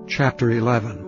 Chapter 11.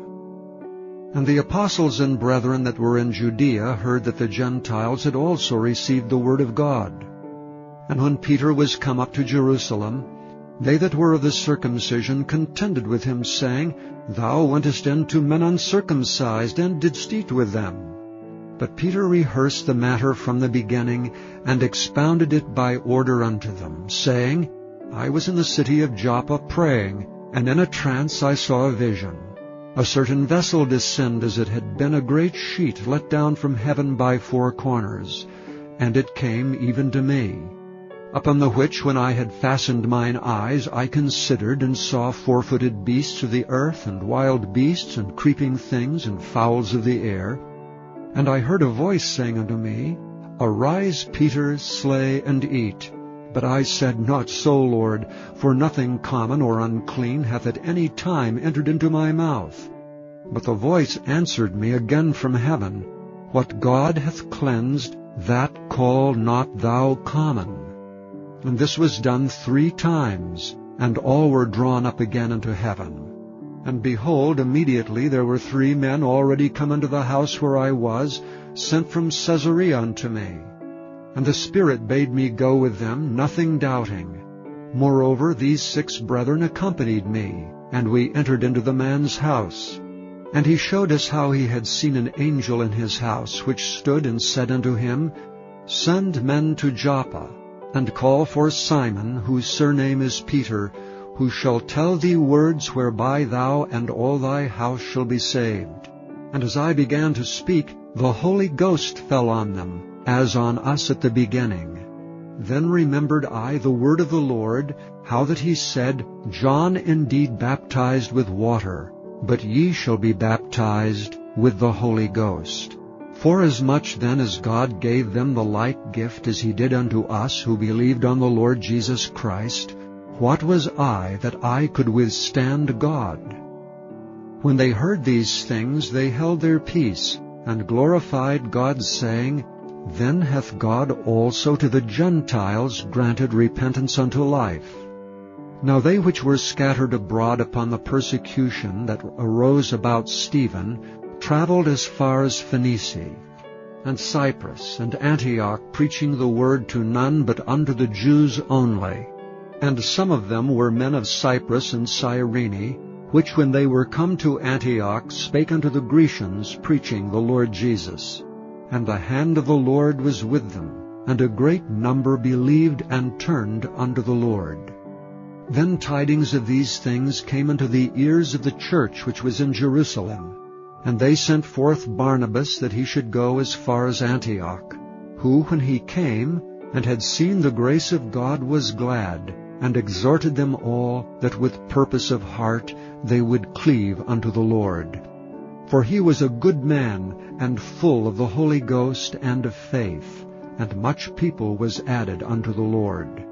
And the apostles and brethren that were in Judea heard that the Gentiles had also received the word of God. And when Peter was come up to Jerusalem, they that were of the circumcision contended with him, saying, Thou wentest in to men uncircumcised, and didst eat with them. But Peter rehearsed the matter from the beginning, and expounded it by order unto them, saying, I was in the city of Joppa praying, and in a trance I saw a vision. A certain vessel descend as it had been a great sheet let down from heaven by four corners, and it came even to me. Upon the which, when I had fastened mine eyes, I considered, and saw four-footed beasts of the earth, and wild beasts, and creeping things, and fowls of the air. And I heard a voice saying unto me, Arise, Peter, slay and eat. But I said, Not so, Lord, for nothing common or unclean hath at any time entered into my mouth. But the voice answered me again from heaven, What God hath cleansed, that call not thou common. And this was done 3 times, and all were drawn up again into heaven. And behold, immediately there were 3 men already come into the house where I was, sent from Caesarea unto me. And the Spirit bade me go with them, nothing doubting. Moreover, these 6 brethren accompanied me, and we entered into the man's house. And he showed us how he had seen an angel in his house, which stood and said unto him, Send men to Joppa, and call for Simon, whose surname is Peter, who shall tell thee words whereby thou and all thy house shall be saved. And as I began to speak, the Holy Ghost fell on them, as on us at the beginning. Then remembered I the word of the Lord, how that he said, John indeed baptized with water, but ye shall be baptized with the Holy Ghost. Forasmuch then as God gave them the like gift as he did unto us who believed on the Lord Jesus Christ, what was I that I could withstand God? When they heard these things, they held their peace, and glorified God, saying, Then hath God also to the Gentiles granted repentance unto life. Now they which were scattered abroad upon the persecution that arose about Stephen travelled as far as Phoenicia, and Cyprus, and Antioch, preaching the word to none but unto the Jews only. And some of them were men of Cyprus and Cyrene, which when they were come to Antioch spake unto the Grecians, preaching the Lord Jesus. And the hand of the Lord was with them, and a great number believed and turned unto the Lord. Then tidings of these things came unto the ears of the church which was in Jerusalem. And they sent forth Barnabas that he should go as far as Antioch, who, when he came, and had seen the grace of God, was glad, and exhorted them all that with purpose of heart they would cleave unto the Lord. For he was a good man, and full of the Holy Ghost and of faith, and much people was added unto the Lord.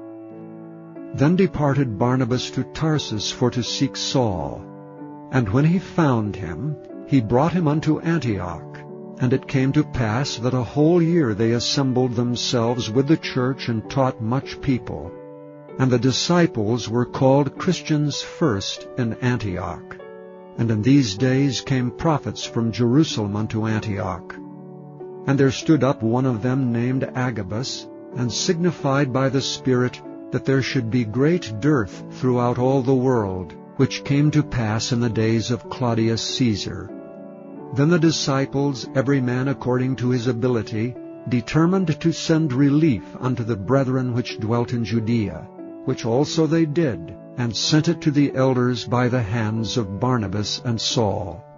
Then departed Barnabas to Tarsus for to seek Saul. And when he found him, he brought him unto Antioch. And it came to pass that a whole year they assembled themselves with the church, and taught much people. And the disciples were called Christians first in Antioch. And in these days came prophets from Jerusalem unto Antioch. And there stood up one of them named Agabus, and signified by the Spirit that there should be great dearth throughout all the world, which came to pass in the days of Claudius Caesar. Then the disciples, every man according to his ability, determined to send relief unto the brethren which dwelt in Judea, which also they did, and sent it to the elders by the hands of Barnabas and Saul.